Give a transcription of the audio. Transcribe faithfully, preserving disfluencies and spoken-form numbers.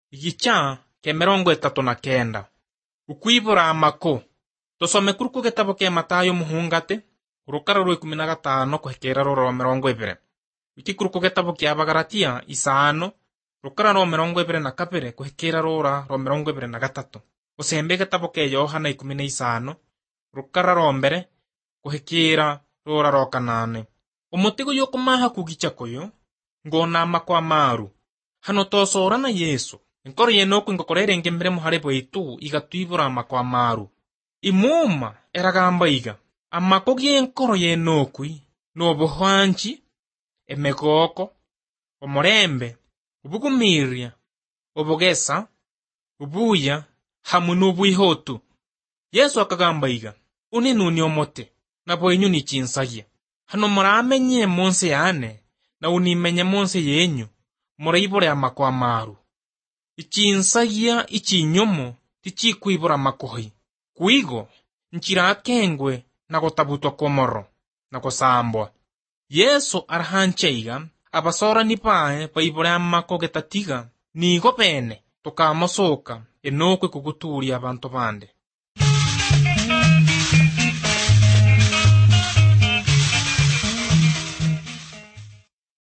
Igicha ke mirongo itatu na kenda. Ukwibura amako. Tosome kuri ku gitabo ke Matayo muhungate urukara rwa ikumi na gatano kuhekera rwa mirongo ibiri. Iki kuri ku gitabo ke Abagalatia isano rukara rwa mirongo ibiri na kabiri kuhekera rwa rwa mirongo ibiri na gatatu. Usembe gitabo ke Yohana ikumi na isano rukara rwa mbere kuhekera rwa rwa kanane. Umutigo yo kumaha kugicha koyo ngona amako amaru. Hano tosora na Yesu. Nkoro yenoko ingokorere ngembere muhare bwitu igatwibura amako amaru. Imuma eragamba iga. Amako gyenkoro yenokwi no buhanchi emegoko omorembe ubugumirya obugesa ubuya hamwe n'ubwihotu. Yesu akagamba iga uni nuni omote nabo enyu ni chinsaya. Hano muramenye monse yane na unimenye monse yenyu murayibore amako amaru. Ichinsaya ichinyomo tichikwibura makohi. Kuigo nchirakengwe na gotabutwa komoro na gosambwa. Yesu arahancheiga abasora nipae paibore amako getatiga nigo pene tokamosoka enokwe kuguturia abantu bande.